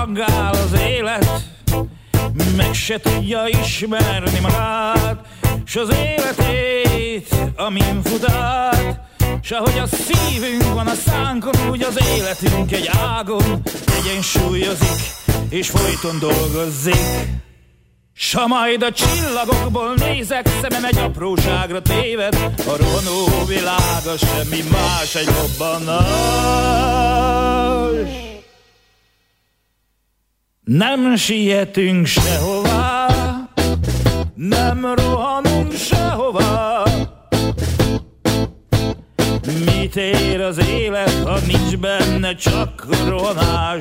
rohangál az élet, meg se tudja ismerni magát, s az életét, amin fut át. S ahogy a szívünk van a szánkon, úgy az életünk egy ágon egyensúlyozik, és folyton dolgozik. S ha majd a csillagokból nézek, szemem egy apróságra téved, a rohanó világ az semmi más, egy robbanás. Nem sietünk sehová, nem rohanunk sehová. Mit ér az élet, ha nincs benne csak rohanás?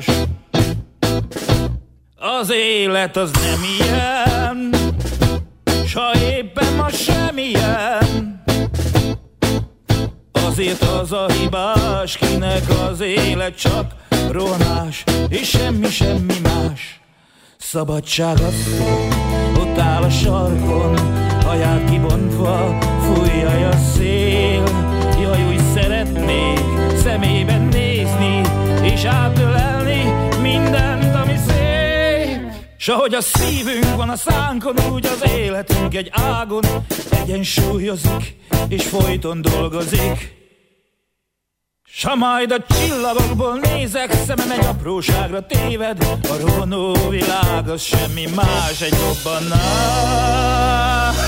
Az élet az nem ilyen, s ha éppen ma semmilyen. Azért az a hibás, kinek az élet csak rohanás, és semmi más. Szabadság asszony, ott áll a sarkon, haját kibontva, fújja a szél. Jaj, úgy szeretnék szemében nézni, és átölelni mindent, ami szép. S ahogy a szívünk van a szánkon, úgy az életünk egy ágon egyensúlyozik, és folyton dolgozik. S ha majd a csillagokból nézek, szemem egy apróságra téved, a rohanó világ az semmi más, egy robbanás.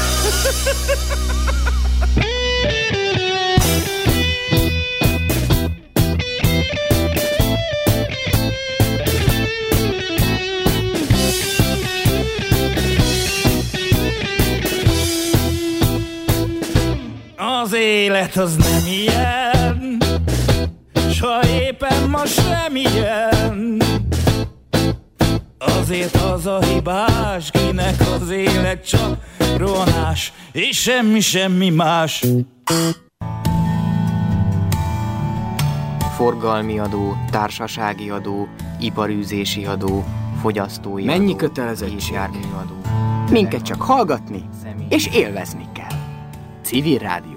Az élet az nem ilyen, s ha éppen ma sem ilyen. Azért az a hibás, kinek az élet csak rohanás, és semmi más. Forgalmi adó, társasági adó, iparűzési adó, fogyasztói adó. Mennyi kötelezettség? Járműadó. Minket csak hallgatni és élvezni kell. Civil rádióadó.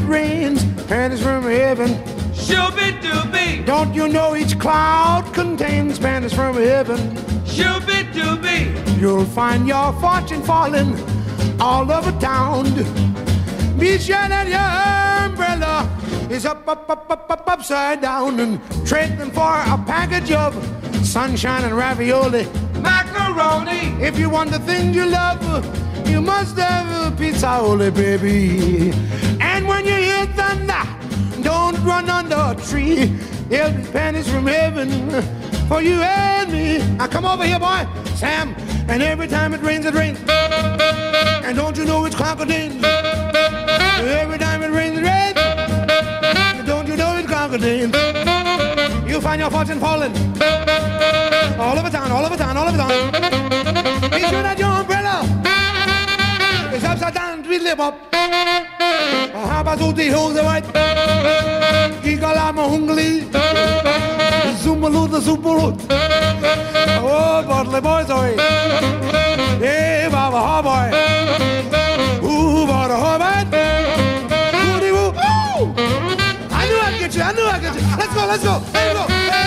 rains, pennies from heaven. Shooby-dooby, Don't you know each cloud contains pennies from heaven? shooby-dooby, You'll find your fortune falling all over town. Be sure that your umbrella is up, upside down, and trading for a package of sunshine and ravioli. macaroni, If you want the things you love, you must have a pizza, baby. And when you hear thunder, don't run under a tree. There'll be pennies from heaven for you and me. Now come over here, boy, Sam. And every time it rains, it rains. And don't you know it's crocodile? Every time it rains, it rains. And don't you know it's crocodile? You'll find your fortune falling all over town, all over town, all over town. Be sure that your umbrella is upside down, tweedly bop. Habazuti Hose White, Gigalama Hungli, Zumalu the Zubalut. Oh, Bartley boys, oi. Hey, Baba Hawboy. Ooh, Baba Hawboy. Woody woo. Ooh! I knew I'd get you, I knew I'd get you. Let's go, let's go. There you go.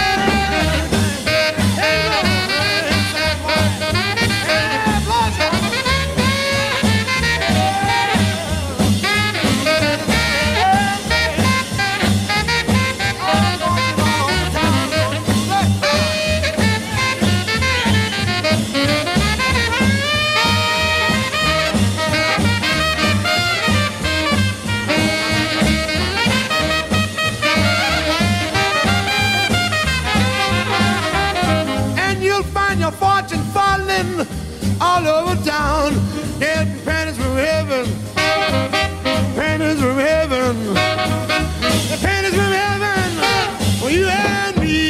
There you go. Fortune falling all over town. There'll be pennies from heaven, pennies from heaven, the pennies from heaven for you and me.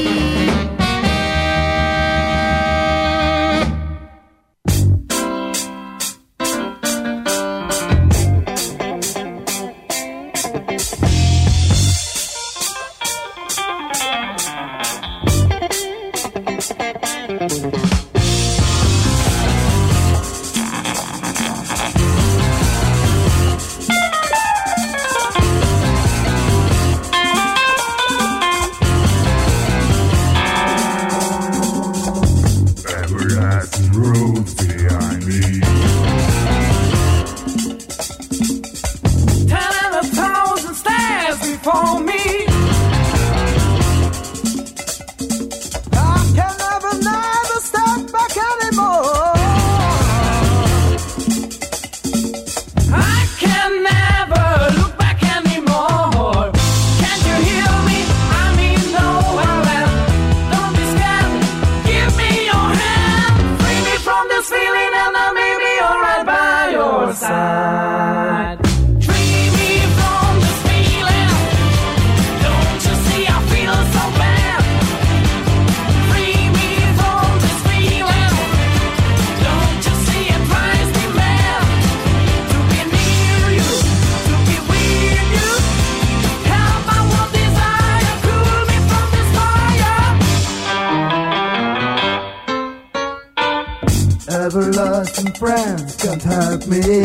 Everlasting friends can't help me.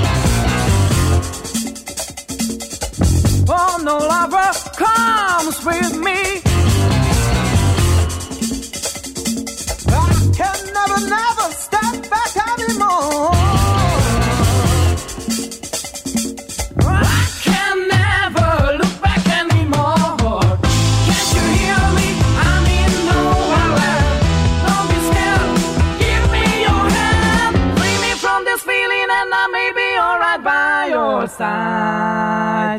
Oh, no lover comes with me. I can never step back anymore. I can never look back anymore. Can't you hear me? I'm in nowhere. Don't be scared. Give me your hand. Free me from this feeling and I may be alright by your side.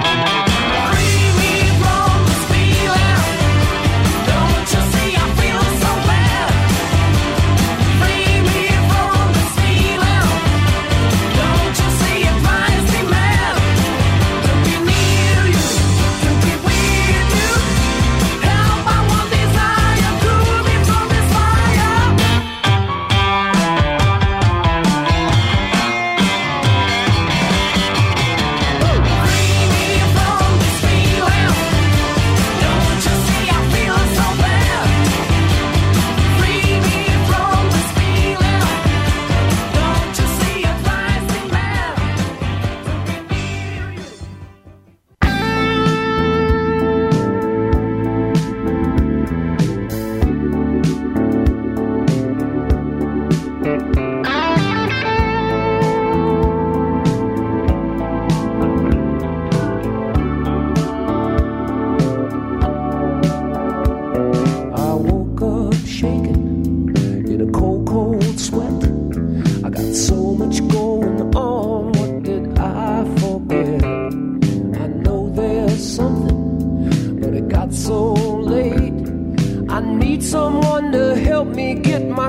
Feel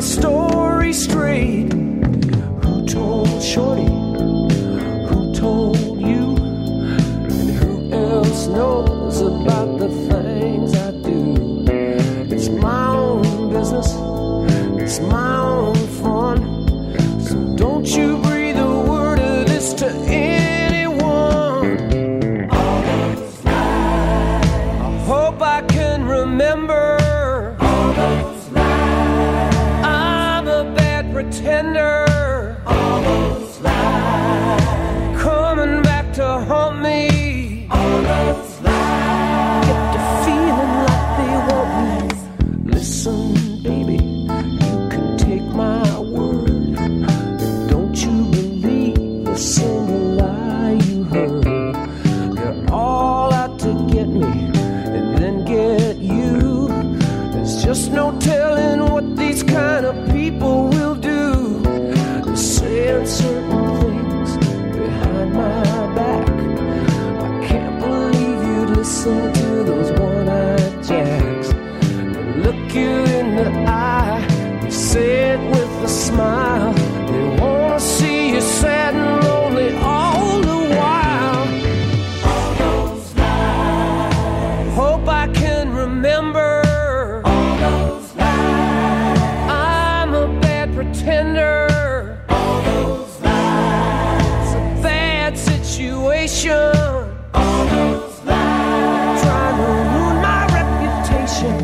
story straight. Who told Shorty? Who told you? And who else knows about the things I do? It's my own business, it's my own fun. So don't you breathe a word of this to anyone. All those lies, I hope I can remember. All those lies, I'm a bad pretender. All those lies, coming back to haunt me. All those lies, get the feeling like they want me. Listen, baby, you can take my word, but don't you believe a single lie you heard. They're all out to get me and then get you. There's just no telling what these kind of people will do. They're saying certain things behind my back. I can't believe you'd listen to those one-eyed jacks. They look you in the eye, they say it with a smile. They wanna see you sad and lonely all the while. All those lies, hope I can remember. All those lies, I'm a bad pretender. All those lies, it's a bad situation. All those lies, trying to ruin my reputation.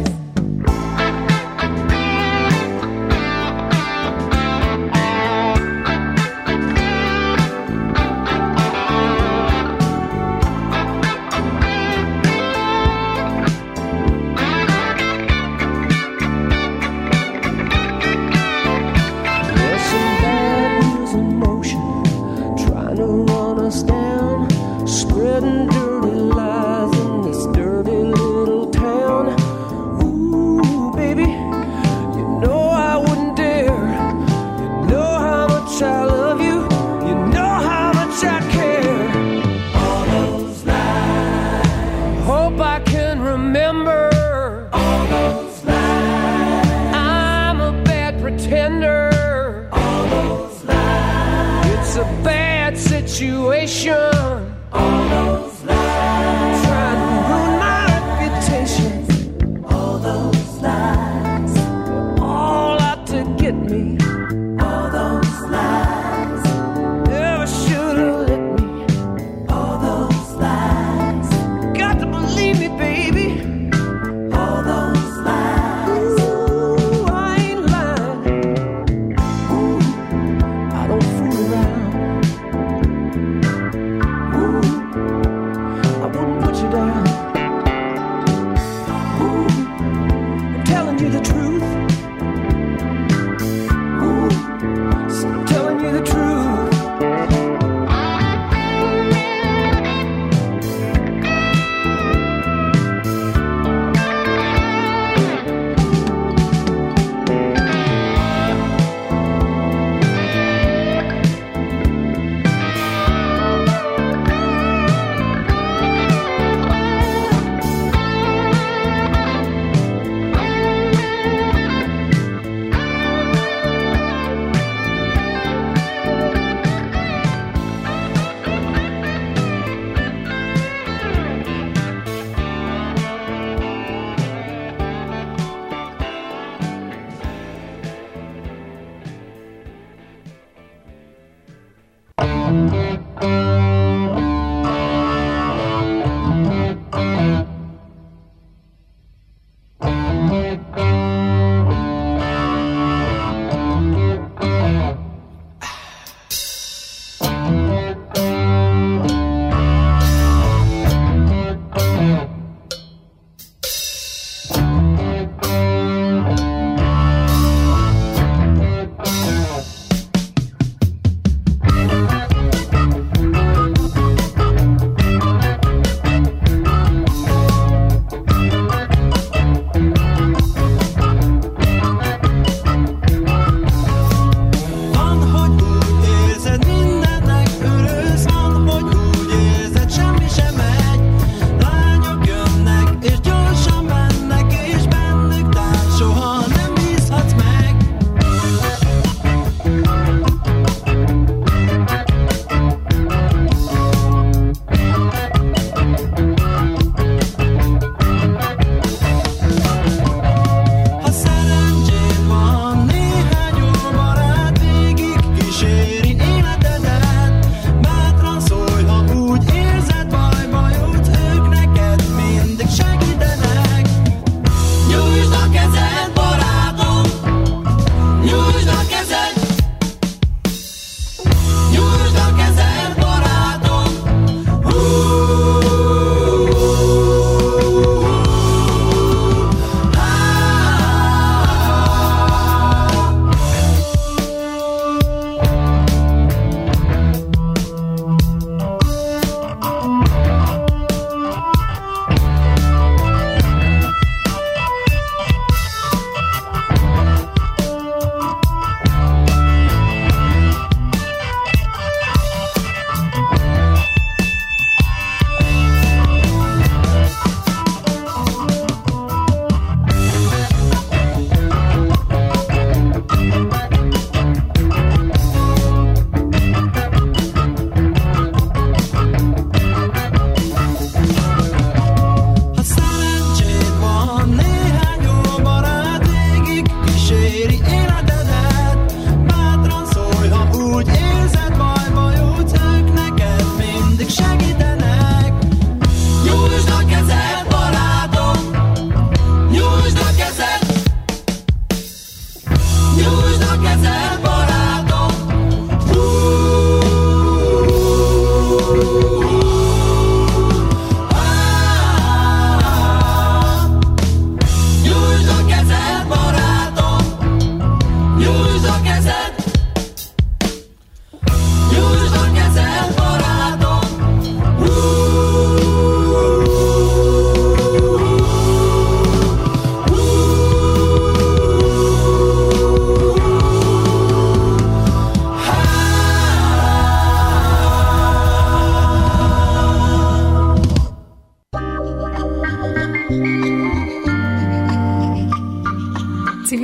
There's some bad news in motion, trying to run us down, spreading dirty lies in this dirty little town. Ooh, baby, you know I wouldn't dare. You know how much I love you, you know how much I care. All those lies, hope I can remember. All those lies, I'm a bad pretender. All those lies, it's a bad situation. All those lies, trying to ruin my reputation. All those lies, they're all out to get me. All those lies, never should have let me. All those lies, got to believe me, baby. All those lies, ooh, I ain't lying. Ooh, I don't fool around.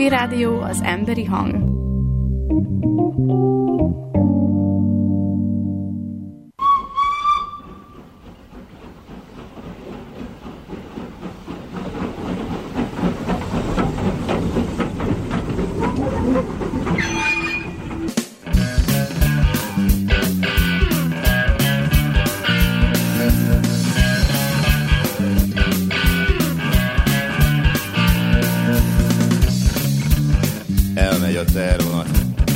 Civil Rádió, az emberi hang. Elmegy a tervonat,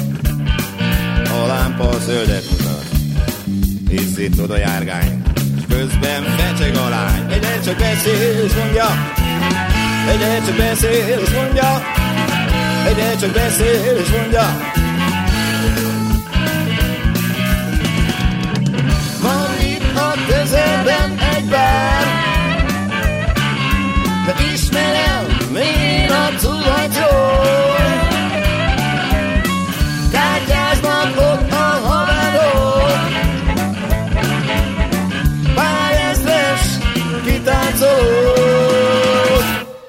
a lámpa a zöldet mutat, izzítod a járgány, és közben fecseg a lány. Egyen csak beszél és mondja, egyen csak beszél és mondja, egyen csak beszél és mondja. Van itt a közelben egy bár, de ismerem én a tulajtól. Kártyáznak ott a haverok, pár ezres kitáncolók.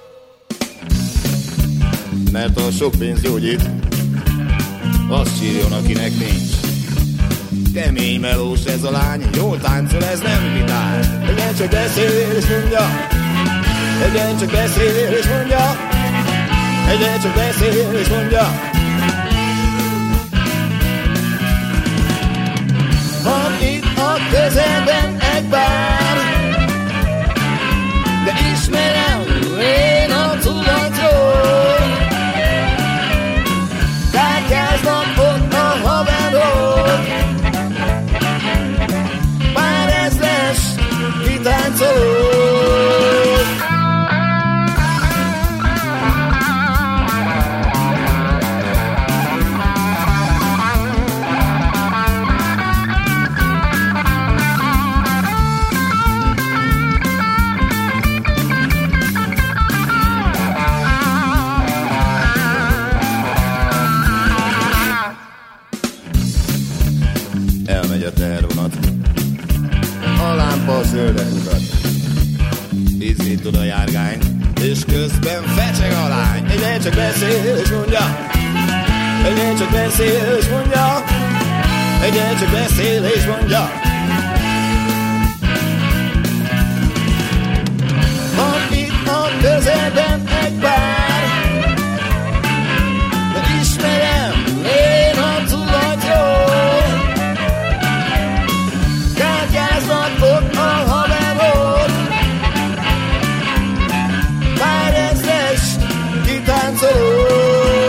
Mert a sok pénz gyógyít, azt sírjon, akinek nincs. Kemény melós ez a lány, jól táncol, ez nem vitás. Egyen csak beszél és mondja, egyen csak beszél és mondja, egyen csak beszél és mondja. Van itt a közelben egy bár, de ismerem én a tulajtól. Kártyáznak ott a haverok, pár ezres kitáncolók. Elmegy a tervonat, a lámpa zöldet mutat, izzítod a járgány, és közben fecseg a lány. Egyen csak beszél és mondja, egyen csak beszél és mondja, egyen csak beszél és mondja. Van itt a közelben egy bár, de ismerem én a tulajtól. Kártyáznak ott a haverok, pár ezres kitáncolók.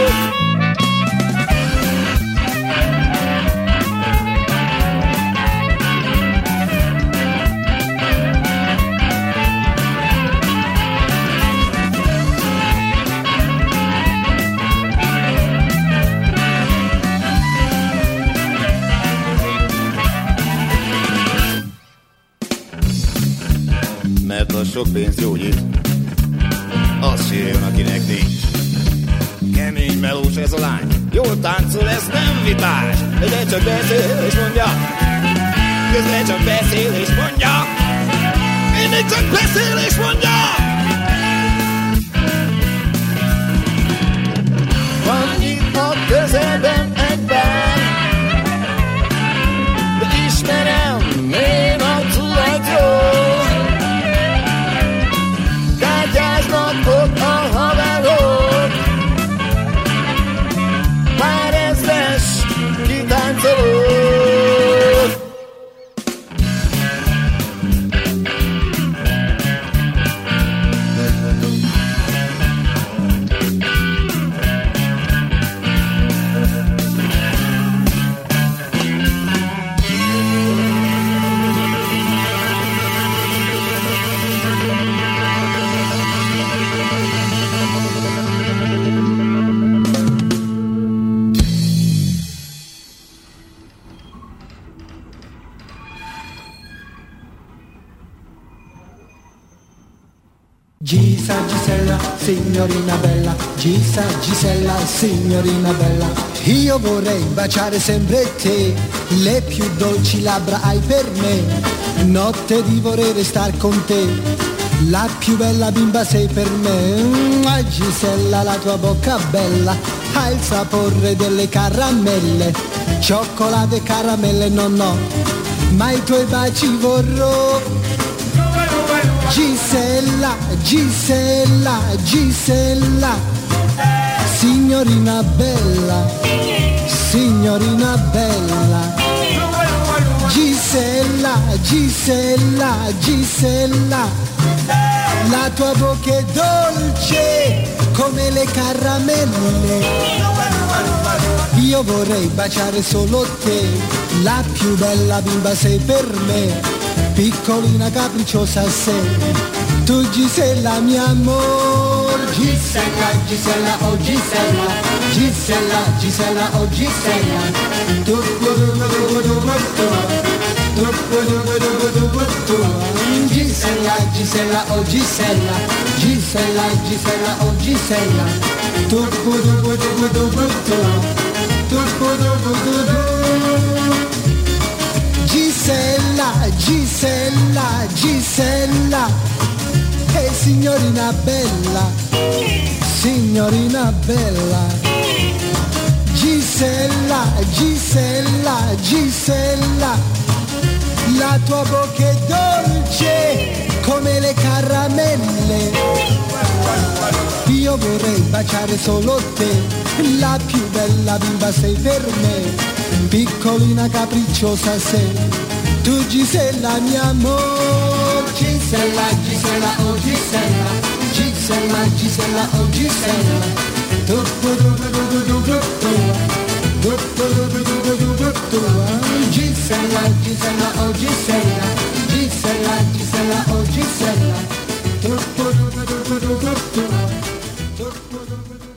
Mert a sok pénz gyógyít, az sírjon, akinek nincs. Kemény melós ez a lány, jól táncol, ez nem vitás. Egyen csak beszél és mondja, közben csak beszél és mondja, mindig csak beszél és mondja. Van itt a közelben egy bár, de ismerem én a tulajtól. Kártyáznak ott a haverok, pár ezres kitáncolók. Gisa, Gisella, signorina bella, Gisa, Gisella, signorina bella. Io vorrei baciare sempre te, le più dolci labbra hai per me. Notte di vorrei star con te, La più bella bimba sei per me, Gisella, la tua bocca bella ha il sapore delle caramelle, cioccolate e caramelle no, ma i tuoi baci vorrò. Gisella, Gisella, Gisella, signorina bella, signorina bella. Gisella, Gisella, Gisella, la tua bocca è dolce come le caramelle. Io vorrei baciare solo te, la più bella bimba sei per me, piccolina capricciosa sei, tu Gisella mio amor. Gisella, Gisella, oh Gisella, Gisella, Gisella, oh Gisella, Gisella, Gisella, oh Gisella, Gisella, Gisella, oh Gisella, Gisella, Gisella, Gisella, e signorina bella, signorina bella. Gisella, Gisella, Gisella, la tua bocca è dolce come le caramelle. Io vorrei baciare solo te, la più bella bimba sei per me, piccolina capricciosa sei, tu Gisella mio amor. Gisella, Gisella, oh Gisella, Gisella, Gisella, oh Gisella, Gisella, Gisella, oh Gisella, Gisella, Gisella, oh Gisella.